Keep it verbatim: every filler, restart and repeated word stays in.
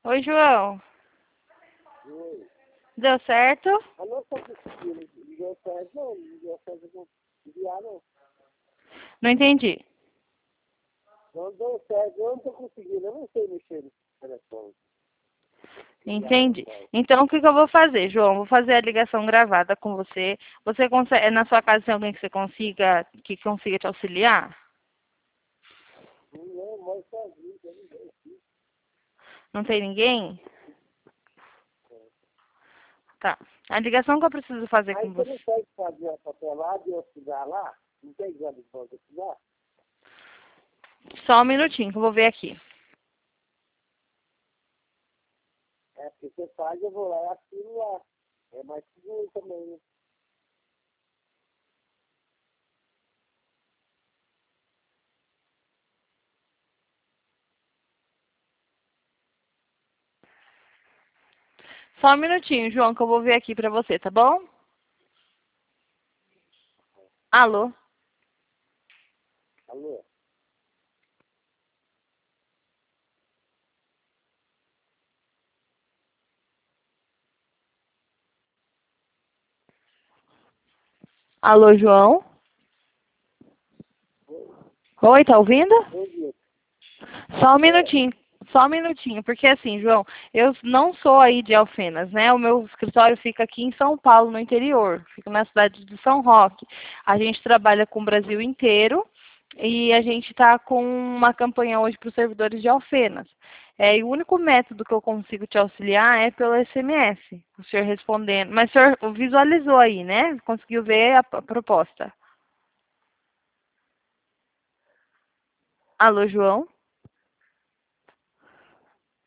Oi, João. Oi. Deu certo? Eu não estou conseguindo. Deu certo, não. Não deu certo não enviar, não. Não entendi. Não deu certo. Eu não estou conseguindo. Eu não sei mexer no telefone. Enviar Entendi. mensagem. Então, o que, que eu vou fazer, João? Vou fazer a ligação gravada com você. Você consegue, na sua casa tem alguém que você consiga, que consiga te auxiliar? Não, não, mas sozinho. Eu não sei. Não tem ninguém? Tá. A ligação que eu preciso fazer Aí com você você. não pode fazer a papelada e eu estudar lá? Não tem exame de volta estudar? Só um minutinho que eu vou ver aqui. É, porque você faz, eu vou lá e assino lá. É mais seguro também, né? Só um minutinho, João, que eu vou ver aqui pra você, tá bom? Alô? Alô? Alô, João? Oi? Oi, tá ouvindo? Bom dia. Só um É. minutinho, só um minutinho, porque assim, João, eu não sou aí de Alfenas, né? O meu escritório fica aqui em São Paulo, no interior, fica na cidade de São Roque. A gente trabalha com o Brasil inteiro e a gente está com uma campanha hoje para os servidores de Alfenas. É, e o único método que eu consigo te auxiliar é pelo S M S, o senhor respondendo. Mas o senhor visualizou aí, né? Conseguiu ver a, a proposta. Alô, João?